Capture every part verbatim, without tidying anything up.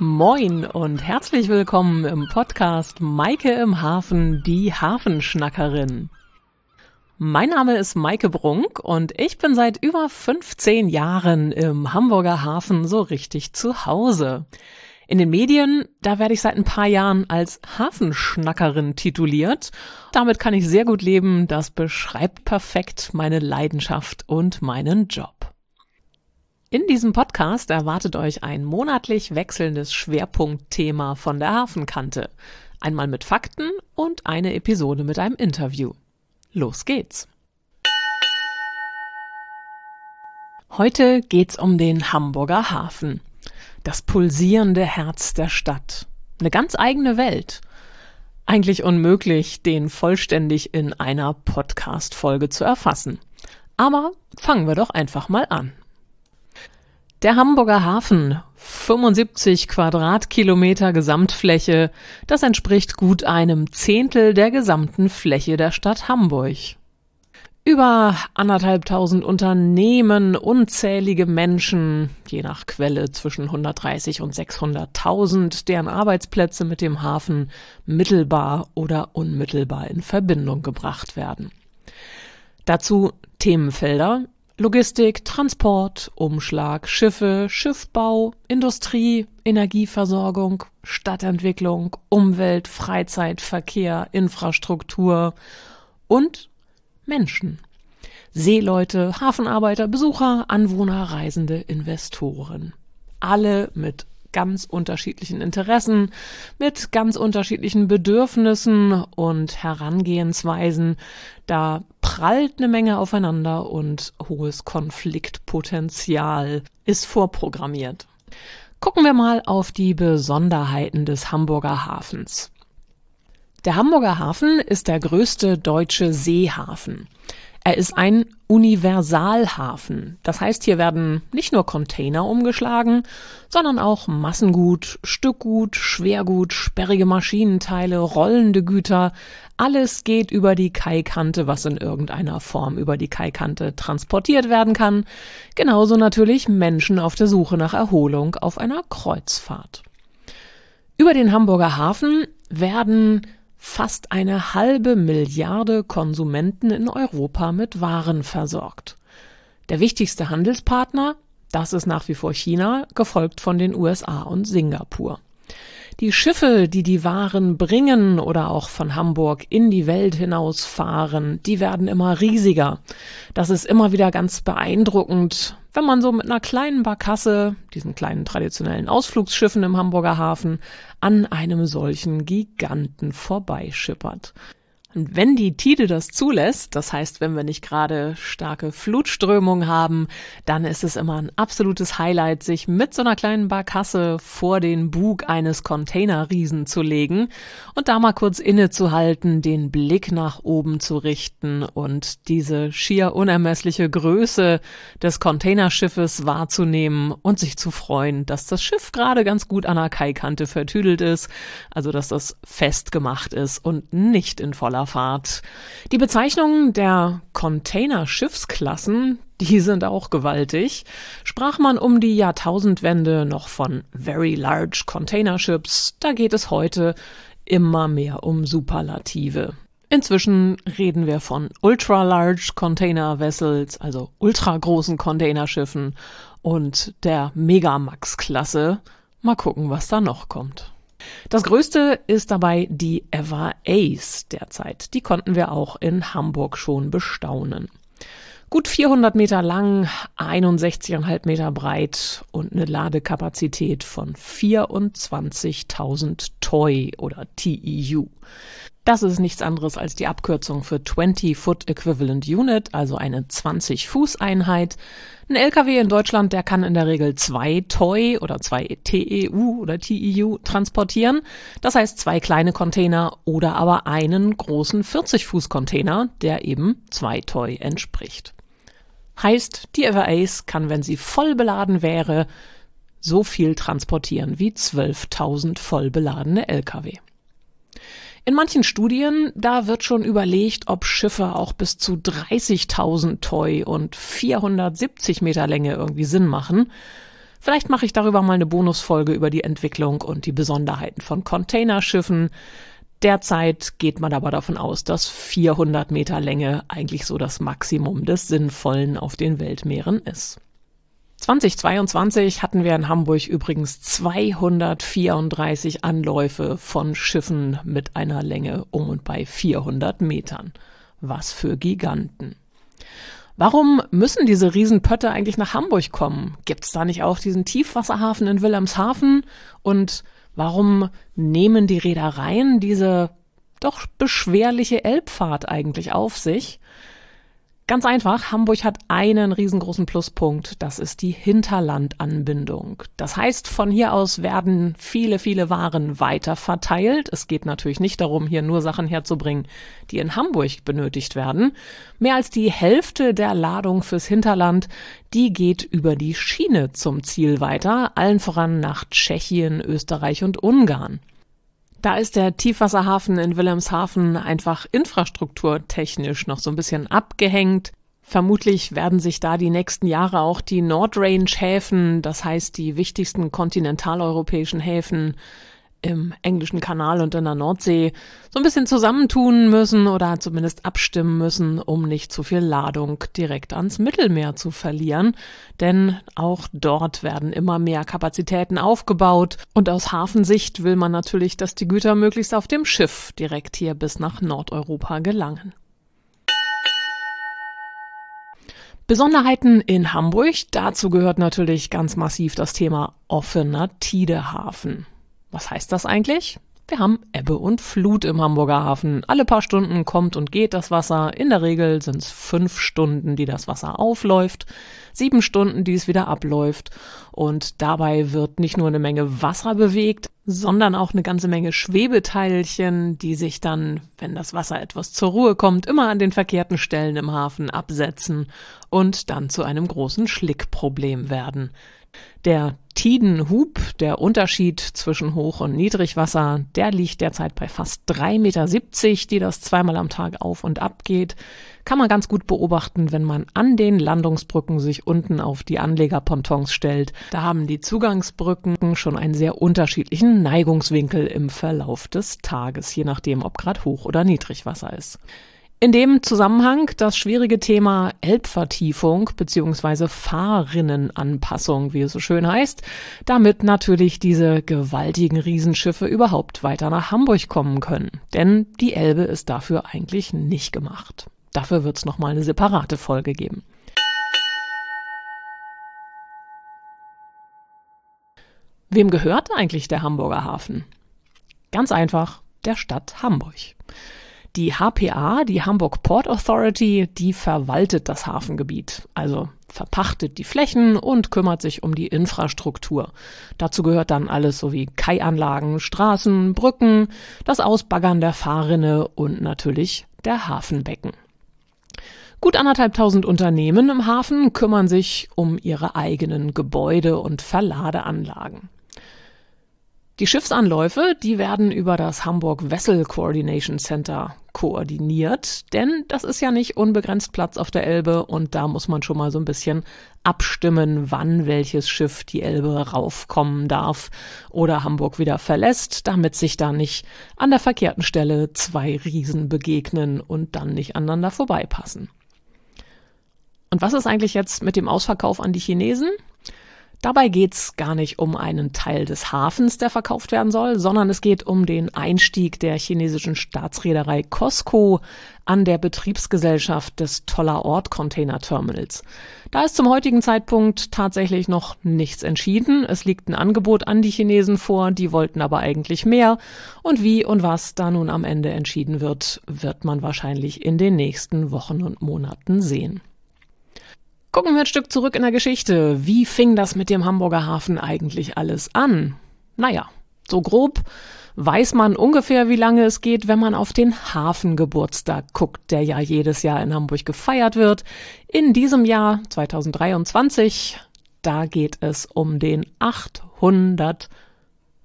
Moin und herzlich willkommen im Podcast Maike im Hafen, die Hafenschnackerin. Mein Name ist Maike Brunk und ich bin seit über fünfzehn Jahren im Hamburger Hafen so richtig zu Hause. In den Medien, da werde ich seit ein paar Jahren als Hafenschnackerin tituliert. Damit kann ich sehr gut leben, das beschreibt perfekt meine Leidenschaft und meinen Job. In diesem Podcast erwartet euch ein monatlich wechselndes Schwerpunktthema von der Hafenkante. Einmal mit Fakten und eine Episode mit einem Interview. Los geht's! Heute geht's um den Hamburger Hafen. Das pulsierende Herz der Stadt. Eine ganz eigene Welt. Eigentlich unmöglich, den vollständig in einer Podcast-Folge zu erfassen. Aber fangen wir doch einfach mal an. Der Hamburger Hafen, fünfundsiebzig Quadratkilometer Gesamtfläche, das entspricht gut einem Zehntel der gesamten Fläche der Stadt Hamburg. Über anderthalbtausend Unternehmen, unzählige Menschen, je nach Quelle zwischen hundertdreißig und sechshunderttausend, deren Arbeitsplätze mit dem Hafen mittelbar oder unmittelbar in Verbindung gebracht werden. Dazu Themenfelder: Logistik, Transport, Umschlag, Schiffe, Schiffbau, Industrie, Energieversorgung, Stadtentwicklung, Umwelt, Freizeit, Verkehr, Infrastruktur und Menschen. Seeleute, Hafenarbeiter, Besucher, Anwohner, Reisende, Investoren. Alle mit ganz unterschiedlichen Interessen, mit ganz unterschiedlichen Bedürfnissen und Herangehensweisen. Da prallt eine Menge aufeinander und hohes Konfliktpotenzial ist vorprogrammiert. Gucken wir mal auf die Besonderheiten des Hamburger Hafens. Der Hamburger Hafen ist der größte deutsche Seehafen. Er ist ein Universalhafen. Das heißt, hier werden nicht nur Container umgeschlagen, sondern auch Massengut, Stückgut, Schwergut, sperrige Maschinenteile, rollende Güter. Alles geht über die Kaikante, was in irgendeiner Form über die Kaikante transportiert werden kann. Genauso natürlich Menschen auf der Suche nach Erholung auf einer Kreuzfahrt. Über den Hamburger Hafen werden fast eine halbe Milliarde Konsumenten in Europa mit Waren versorgt. Der wichtigste Handelspartner, das ist nach wie vor China, gefolgt von den U S A und Singapur. Die Schiffe, die die Waren bringen oder auch von Hamburg in die Welt hinausfahren, die werden immer riesiger. Das ist immer wieder ganz beeindruckend, wenn man so mit einer kleinen Barkasse, diesen kleinen traditionellen Ausflugsschiffen im Hamburger Hafen, an einem solchen Giganten vorbeischippert. Und wenn die Tide das zulässt, das heißt, wenn wir nicht gerade starke Flutströmung haben, dann ist es immer ein absolutes Highlight, sich mit so einer kleinen Barkasse vor den Bug eines Containerriesen zu legen und da mal kurz innezuhalten, den Blick nach oben zu richten und diese schier unermessliche Größe des Containerschiffes wahrzunehmen und sich zu freuen, dass das Schiff gerade ganz gut an der Kaikante vertüdelt ist, also dass das festgemacht ist und nicht in voller Fahrt. Die Bezeichnungen der Containerschiffsklassen, die sind auch gewaltig. Sprach man um die Jahrtausendwende noch von Very Large Container Ships, da geht es heute immer mehr um Superlative. Inzwischen reden wir von Ultra Large Container Vessels, also ultragroßen Containerschiffen, und der Megamax-Klasse. Mal gucken, was da noch kommt. Das größte ist dabei die Ever Ace derzeit. Die konnten wir auch in Hamburg schon bestaunen. Gut vierhundert Meter lang, einundsechzig Komma fünf Meter breit und eine Ladekapazität von vierundzwanzigtausend Toy oder T E U. Das ist nichts anderes als die Abkürzung für zwanzig Foot Equivalent Unit, also eine zwanzig Fuß Einheit. Ein L K W in Deutschland, der kann in der Regel zwei Toy oder zwei T E U oder T E U transportieren. Das heißt zwei kleine Container oder aber einen großen vierzig Fuß Container, der eben zwei Toy entspricht. Heißt, die Ever Ace kann, wenn sie voll beladen wäre, so viel transportieren wie zwölftausend voll beladene L K W. In manchen Studien, da wird schon überlegt, ob Schiffe auch bis zu dreißigtausend Toy und vierhundertsiebzig Meter Länge irgendwie Sinn machen. Vielleicht mache ich darüber mal eine Bonusfolge über die Entwicklung und die Besonderheiten von Containerschiffen. Derzeit geht man aber davon aus, dass vierhundert Meter Länge eigentlich so das Maximum des Sinnvollen auf den Weltmeeren ist. zweitausendzweiundzwanzig hatten wir in Hamburg übrigens zweihundertvierunddreißig Anläufe von Schiffen mit einer Länge um und bei vierhundert Metern. Was für Giganten. Warum müssen diese Riesenpötte eigentlich nach Hamburg kommen? Gibt es da nicht auch diesen Tiefwasserhafen in Wilhelmshaven? Und warum nehmen die Reedereien diese doch beschwerliche Elbfahrt eigentlich auf sich? Ganz einfach, Hamburg hat einen riesengroßen Pluspunkt, das ist die Hinterlandanbindung. Das heißt, von hier aus werden viele, viele Waren weiter verteilt. Es geht natürlich nicht darum, hier nur Sachen herzubringen, die in Hamburg benötigt werden. Mehr als die Hälfte der Ladung fürs Hinterland, die geht über die Schiene zum Ziel weiter, allen voran nach Tschechien, Österreich und Ungarn. Da ist der Tiefwasserhafen in Wilhelmshaven einfach infrastrukturtechnisch noch so ein bisschen abgehängt. Vermutlich werden sich da die nächsten Jahre auch die Nordrange-Häfen, das heißt die wichtigsten kontinentaleuropäischen Häfen im Englischen Kanal und in der Nordsee, so ein bisschen zusammentun müssen oder zumindest abstimmen müssen, um nicht zu viel Ladung direkt ans Mittelmeer zu verlieren. Denn auch dort werden immer mehr Kapazitäten aufgebaut und aus Hafensicht will man natürlich, dass die Güter möglichst auf dem Schiff direkt hier bis nach Nordeuropa gelangen. Besonderheiten in Hamburg, dazu gehört natürlich ganz massiv das Thema offener Tidehafen. Was heißt das eigentlich? Wir haben Ebbe und Flut im Hamburger Hafen. Alle paar Stunden kommt und geht das Wasser. In der Regel sind es fünf Stunden, die das Wasser aufläuft, sieben Stunden, die es wieder abläuft. Und dabei wird nicht nur eine Menge Wasser bewegt, sondern auch eine ganze Menge Schwebeteilchen, die sich dann, wenn das Wasser etwas zur Ruhe kommt, immer an den verkehrten Stellen im Hafen absetzen und dann zu einem großen Schlickproblem werden. Der Tidenhub, der Unterschied zwischen Hoch- und Niedrigwasser, der liegt derzeit bei fast drei Komma siebzig Meter, die das zweimal am Tag auf und ab geht. Kann man ganz gut beobachten, wenn man an den Landungsbrücken sich unten auf die Anlegerpontons stellt. Da haben die Zugangsbrücken schon einen sehr unterschiedlichen Neigungswinkel im Verlauf des Tages, je nachdem, ob gerade Hoch- oder Niedrigwasser ist. In dem Zusammenhang das schwierige Thema Elbvertiefung bzw. Fahrrinnenanpassung, wie es so schön heißt, damit natürlich diese gewaltigen Riesenschiffe überhaupt weiter nach Hamburg kommen können. Denn die Elbe ist dafür eigentlich nicht gemacht. Dafür wird es nochmal eine separate Folge geben. Wem gehört eigentlich der Hamburger Hafen? Ganz einfach, der Stadt Hamburg. Die H P A, die Hamburg Port Authority, die verwaltet das Hafengebiet, also verpachtet die Flächen und kümmert sich um die Infrastruktur. Dazu gehört dann alles sowie Kaianlagen, Straßen, Brücken, das Ausbaggern der Fahrrinne und natürlich der Hafenbecken. Gut anderthalbtausend Unternehmen im Hafen kümmern sich um ihre eigenen Gebäude und Verladeanlagen. Die Schiffsanläufe, die werden über das Hamburg Vessel Coordination Center koordiniert, denn das ist ja nicht unbegrenzt Platz auf der Elbe und da muss man schon mal so ein bisschen abstimmen, wann welches Schiff die Elbe raufkommen darf oder Hamburg wieder verlässt, damit sich da nicht an der verkehrten Stelle zwei Riesen begegnen und dann nicht aneinander vorbeipassen. Und was ist eigentlich jetzt mit dem Ausverkauf an die Chinesen? Dabei geht's gar nicht um einen Teil des Hafens, der verkauft werden soll, sondern es geht um den Einstieg der chinesischen Staatsreederei COSCO an der Betriebsgesellschaft des Toller Ort Container Terminals. Da ist zum heutigen Zeitpunkt tatsächlich noch nichts entschieden. Es liegt ein Angebot an die Chinesen vor, die wollten aber eigentlich mehr. Und wie und was da nun am Ende entschieden wird, wird man wahrscheinlich in den nächsten Wochen und Monaten sehen. Gucken wir ein Stück zurück in der Geschichte. Wie fing das mit dem Hamburger Hafen eigentlich alles an? Naja, so grob weiß man ungefähr, wie lange es geht, wenn man auf den Hafengeburtstag guckt, der ja jedes Jahr in Hamburg gefeiert wird. In diesem Jahr, zweitausenddreiundzwanzig, da geht es um den achthundert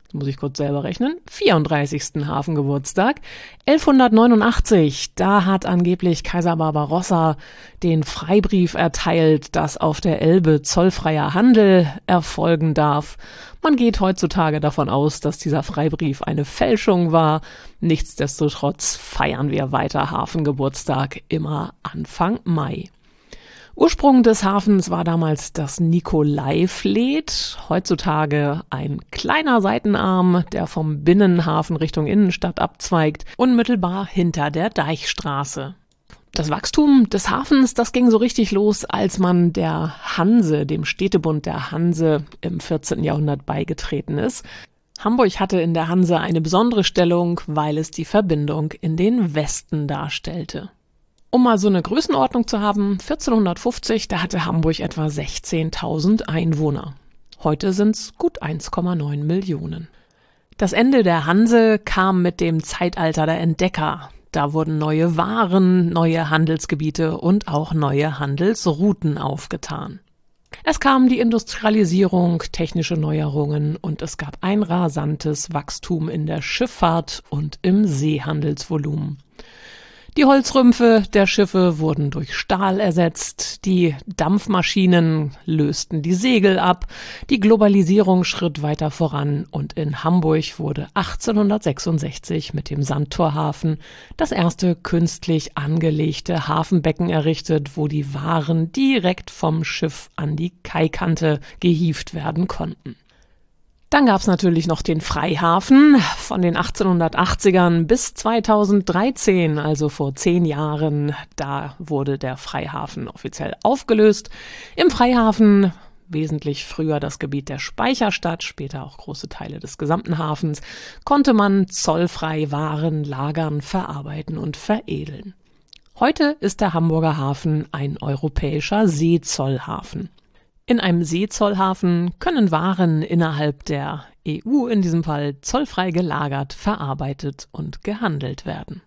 muss ich kurz selber rechnen, vierunddreißigsten Hafengeburtstag. elfhundertneunundachtzig, da hat angeblich Kaiser Barbarossa den Freibrief erteilt, dass auf der Elbe zollfreier Handel erfolgen darf. Man geht heutzutage davon aus, dass dieser Freibrief eine Fälschung war. Nichtsdestotrotz feiern wir weiter Hafengeburtstag immer Anfang Mai. Ursprung des Hafens war damals das Nikolaivlied, heutzutage ein kleiner Seitenarm, der vom Binnenhafen Richtung Innenstadt abzweigt, unmittelbar hinter der Deichstraße. Das Wachstum des Hafens, das ging so richtig los, als man der Hanse, dem Städtebund der Hanse, im vierzehnten Jahrhundert beigetreten ist. Hamburg hatte in der Hanse eine besondere Stellung, weil es die Verbindung in den Westen darstellte. Um mal so eine Größenordnung zu haben, vierzehnhundertfünfzig, da hatte Hamburg etwa sechzehntausend Einwohner. Heute sind's gut eins Komma neun Millionen. Das Ende der Hanse kam mit dem Zeitalter der Entdecker. Da wurden neue Waren, neue Handelsgebiete und auch neue Handelsrouten aufgetan. Es kam die Industrialisierung, technische Neuerungen und es gab ein rasantes Wachstum in der Schifffahrt und im Seehandelsvolumen. Die Holzrümpfe der Schiffe wurden durch Stahl ersetzt, die Dampfmaschinen lösten die Segel ab, die Globalisierung schritt weiter voran und in Hamburg wurde achtzehnhundertsechsundsechzig mit dem Sandtorhafen das erste künstlich angelegte Hafenbecken errichtet, wo die Waren direkt vom Schiff an die Kaikante gehievt werden konnten. Dann gab's natürlich noch den Freihafen von den achtzehnhundertachtzigern bis zweitausenddreizehn, also vor zehn Jahren. Da wurde der Freihafen offiziell aufgelöst. Im Freihafen, wesentlich früher das Gebiet der Speicherstadt, später auch große Teile des gesamten Hafens, konnte man zollfrei Waren lagern, verarbeiten und veredeln. Heute ist der Hamburger Hafen ein europäischer Seezollhafen. In einem Seezollhafen können Waren innerhalb der E U in diesem Fall zollfrei gelagert, verarbeitet und gehandelt werden.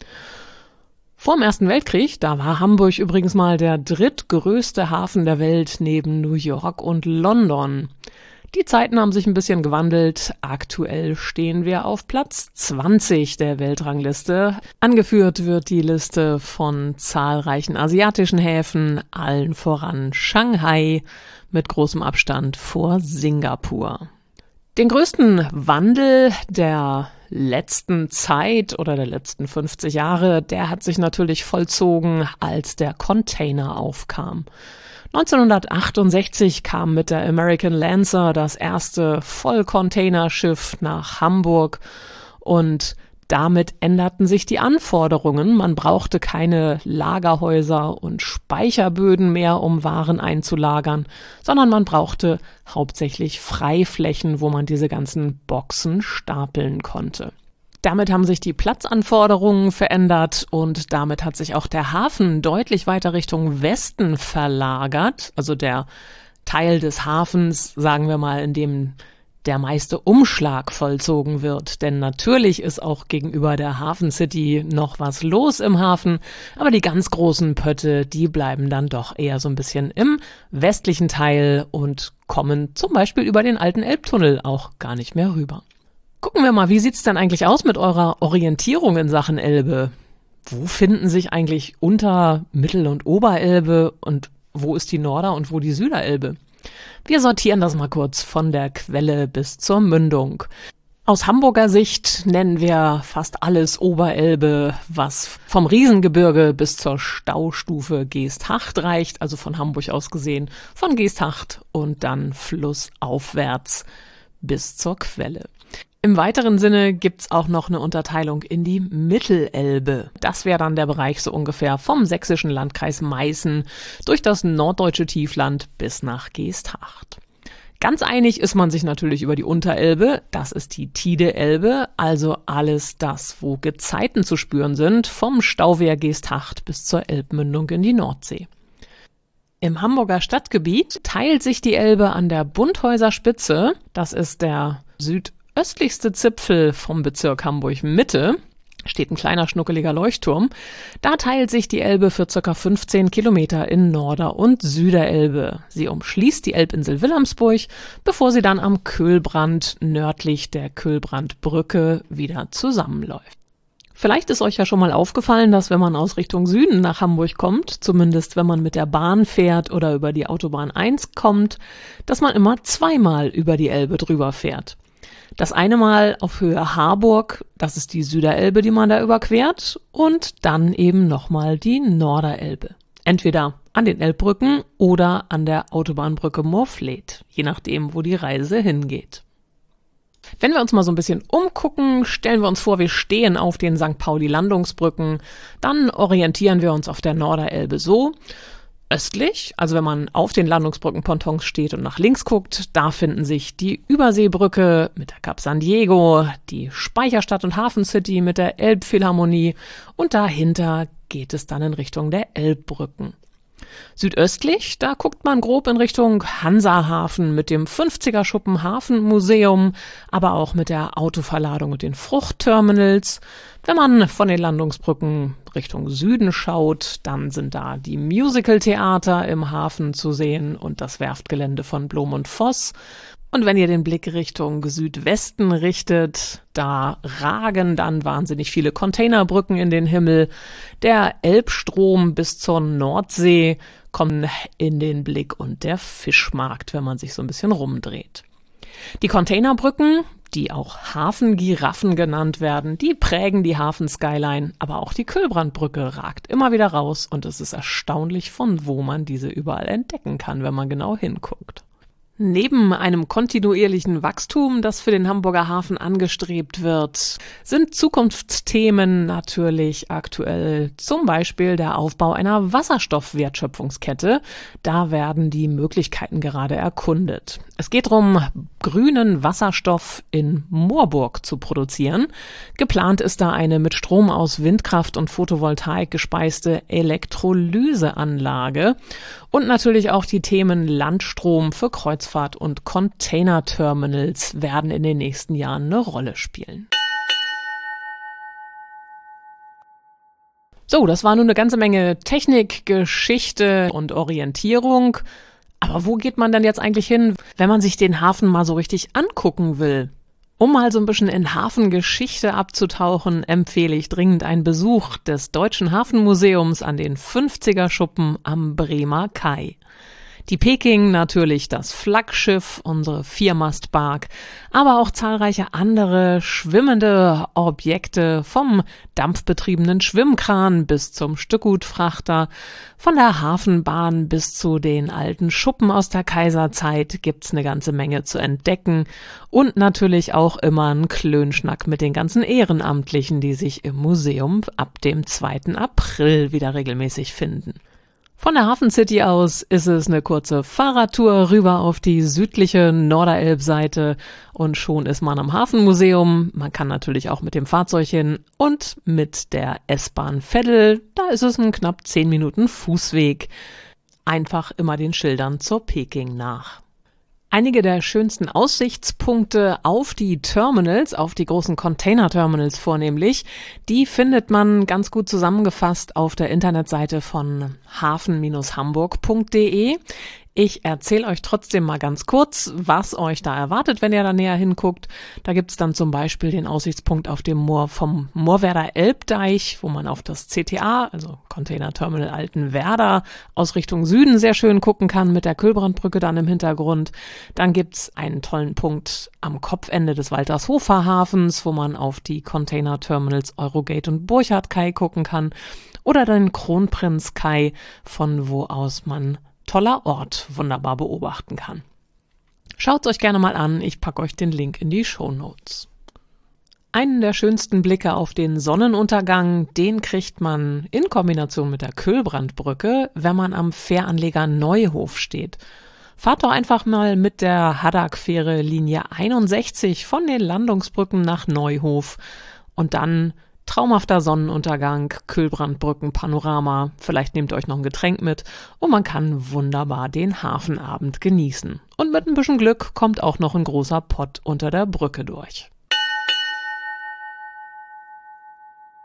Vor dem Ersten Weltkrieg, da war Hamburg übrigens mal der drittgrößte Hafen der Welt neben New York und London. Die Zeiten haben sich ein bisschen gewandelt. Aktuell stehen wir auf Platz zwanzig der Weltrangliste. Angeführt wird die Liste von zahlreichen asiatischen Häfen, allen voran Shanghai, mit großem Abstand vor Singapur. Den größten Wandel der letzten Zeit oder der letzten fünfzig Jahre, der hat sich natürlich vollzogen, als der Container aufkam. neunzehnhundertachtundsechzig kam mit der American Lancer das erste Vollcontainerschiff nach Hamburg und damit änderten sich die Anforderungen. Man brauchte keine Lagerhäuser und Speicherböden mehr, um Waren einzulagern, sondern man brauchte hauptsächlich Freiflächen, wo man diese ganzen Boxen stapeln konnte. Damit haben sich die Platzanforderungen verändert und damit hat sich auch der Hafen deutlich weiter Richtung Westen verlagert. Also der Teil des Hafens, sagen wir mal, in dem der meiste Umschlag vollzogen wird. Denn natürlich ist auch gegenüber der Hafen City noch was los im Hafen, aber die ganz großen Pötte, die bleiben dann doch eher so ein bisschen im westlichen Teil und kommen zum Beispiel über den alten Elbtunnel auch gar nicht mehr rüber. Gucken wir mal, wie sieht's denn eigentlich aus mit eurer Orientierung in Sachen Elbe? Wo finden sich eigentlich Unter-, Mittel- und Oberelbe und wo ist die Norder- und wo die Süderelbe? Wir sortieren das mal kurz von der Quelle bis zur Mündung. Aus Hamburger Sicht nennen wir fast alles Oberelbe, was vom Riesengebirge bis zur Staustufe Geesthacht reicht, also von Hamburg aus gesehen, von Geesthacht und dann flussaufwärts bis zur Quelle. Im weiteren Sinne gibt's auch noch eine Unterteilung in die Mittelelbe. Das wäre dann der Bereich so ungefähr vom sächsischen Landkreis Meißen durch das norddeutsche Tiefland bis nach Geesthacht. Ganz einig ist man sich natürlich über die Unterelbe. Das ist die Tide-Elbe, also alles das, wo Gezeiten zu spüren sind, vom Stauwehr Geesthacht bis zur Elbmündung in die Nordsee. Im Hamburger Stadtgebiet teilt sich die Elbe an der Bunthäuser Spitze. Das ist der süd östlichste Zipfel vom Bezirk Hamburg-Mitte. steht ein kleiner schnuckeliger Leuchtturm. Da teilt sich die Elbe für ca. fünfzehn Kilometer in Norder- und Süderelbe. Sie umschließt die Elbinsel Wilhelmsburg, bevor sie dann am Köhlbrand nördlich der Köhlbrandbrücke wieder zusammenläuft. Vielleicht ist euch ja schon mal aufgefallen, dass wenn man aus Richtung Süden nach Hamburg kommt, zumindest wenn man mit der Bahn fährt oder über die Autobahn eins kommt, dass man immer zweimal über die Elbe drüber fährt. Das eine Mal auf Höhe Harburg, das ist die Süderelbe, die man da überquert, und dann eben nochmal die Norderelbe. Entweder an den Elbbrücken oder an der Autobahnbrücke Moorfleet, je nachdem, wo die Reise hingeht. Wenn wir uns mal so ein bisschen umgucken, stellen wir uns vor, wir stehen auf den Sankt Pauli-Landungsbrücken, dann orientieren wir uns auf der Norderelbe so. Östlich, also wenn man auf den Landungsbrückenpontons steht und nach links guckt, da finden sich die Überseebrücke mit der Cap San Diego, die Speicherstadt und Hafencity mit der Elbphilharmonie und dahinter geht es dann in Richtung der Elbbrücken. Südöstlich, da guckt man grob in Richtung Hansahafen mit dem fünfziger-Schuppen Hafenmuseum, aber auch mit der Autoverladung und den Fruchtterminals. Wenn man von den Landungsbrücken Richtung Süden schaut, dann sind da die Musicaltheater im Hafen zu sehen und das Werftgelände von Blom und Voss. Und wenn ihr den Blick Richtung Südwesten richtet, da ragen dann wahnsinnig viele Containerbrücken in den Himmel. Der Elbstrom bis zur Nordsee kommt in den Blick und der Fischmarkt, wenn man sich so ein bisschen rumdreht. Die Containerbrücken, die auch Hafengiraffen genannt werden, die prägen die Hafenskyline, aber auch die Köhlbrandbrücke ragt immer wieder raus und es ist erstaunlich, von wo man diese überall entdecken kann, wenn man genau hinguckt. Neben einem kontinuierlichen Wachstum, das für den Hamburger Hafen angestrebt wird, sind Zukunftsthemen natürlich aktuell, zum Beispiel der Aufbau einer Wasserstoffwertschöpfungskette. Da werden die Möglichkeiten gerade erkundet. Es geht darum, grünen Wasserstoff in Moorburg zu produzieren. Geplant ist da eine mit Strom aus Windkraft und Photovoltaik gespeiste Elektrolyseanlage und natürlich auch die Themen Landstrom für Kreuzfahrt und Containerterminals werden in den nächsten Jahren eine Rolle spielen. So, das war nun eine ganze Menge Technik, Geschichte und Orientierung. Aber wo geht man denn jetzt eigentlich hin, wenn man sich den Hafen mal so richtig angucken will? Um mal so ein bisschen in Hafengeschichte abzutauchen, empfehle ich dringend einen Besuch des Deutschen Hafenmuseums an den fünfziger-Schuppen am Bremer Kai. Die Peking natürlich das Flaggschiff, unsere Viermastbark, aber auch zahlreiche andere schwimmende Objekte vom dampfbetriebenen Schwimmkran bis zum Stückgutfrachter, von der Hafenbahn bis zu den alten Schuppen aus der Kaiserzeit gibt's eine ganze Menge zu entdecken und natürlich auch immer ein Klönschnack mit den ganzen Ehrenamtlichen, die sich im Museum ab dem zweiten April wieder regelmäßig finden. Von der Hafencity aus ist es eine kurze Fahrradtour rüber auf die südliche Norderelbseite und schon ist man am Hafenmuseum. Man kann natürlich auch mit dem Fahrzeug hin und mit der S-Bahn Veddel, da ist es ein knapp zehn Minuten Fußweg. Einfach immer den Schildern zur Peking nach. Einige der schönsten Aussichtspunkte auf die Terminals, auf die großen Container-Terminals vornehmlich, die findet man ganz gut zusammengefasst auf der Internetseite von hafen Bindestrich hamburg Punkt de. Ich erzähle euch trotzdem mal ganz kurz, was euch da erwartet, wenn ihr da näher hinguckt. Da gibt's dann zum Beispiel den Aussichtspunkt auf dem Moor vom Moorwerder Elbdeich, wo man auf das C T A, also Container Terminal Altenwerder, aus Richtung Süden sehr schön gucken kann, mit der Köhlbrandbrücke dann im Hintergrund. Dann gibt's einen tollen Punkt am Kopfende des Waltershofer Hafens, wo man auf die Container Terminals Eurogate und Burchard Kai gucken kann. Oder den Kronprinz Kai, von wo aus man toller Ort wunderbar beobachten kann. Schaut's euch gerne mal an, ich packe euch den Link in die Shownotes. Einen der schönsten Blicke auf den Sonnenuntergang, den kriegt man in Kombination mit der Köhlbrandbrücke, wenn man am Fähranleger Neuhof steht. Fahrt doch einfach mal mit der Haddock-Fähre Linie einundsechzig von den Landungsbrücken nach Neuhof und dann traumhafter Sonnenuntergang, Köhlbrandbrücken-Panorama, vielleicht nehmt ihr euch noch ein Getränk mit und man kann wunderbar den Hafenabend genießen. Und mit ein bisschen Glück kommt auch noch ein großer Pott unter der Brücke durch.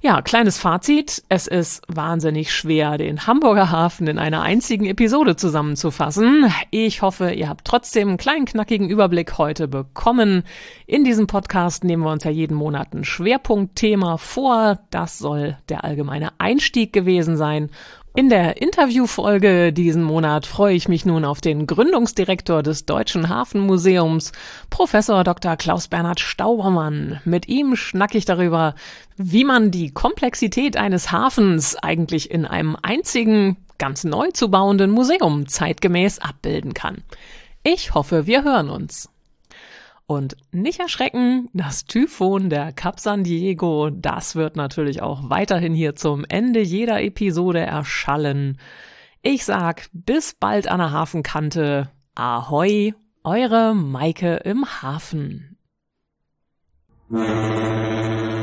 Ja, kleines Fazit. Es ist wahnsinnig schwer, den Hamburger Hafen in einer einzigen Episode zusammenzufassen. Ich hoffe, ihr habt trotzdem einen kleinen knackigen Überblick heute bekommen. In diesem Podcast nehmen wir uns ja jeden Monat ein Schwerpunktthema vor. Das soll der allgemeine Einstieg gewesen sein. In der Interviewfolge diesen Monat freue ich mich nun auf den Gründungsdirektor des Deutschen Hafenmuseums, Professor Doktor Klaus-Bernhard Staubermann. Mit ihm schnacke ich darüber, wie man die Komplexität eines Hafens eigentlich in einem einzigen, ganz neu zu bauenden Museum zeitgemäß abbilden kann. Ich hoffe, wir hören uns. Und nicht erschrecken, das Typhon der Kap San Diego, das wird natürlich auch weiterhin hier zum Ende jeder Episode erschallen. Ich sag bis bald an der Hafenkante. Ahoi, eure Maike im Hafen.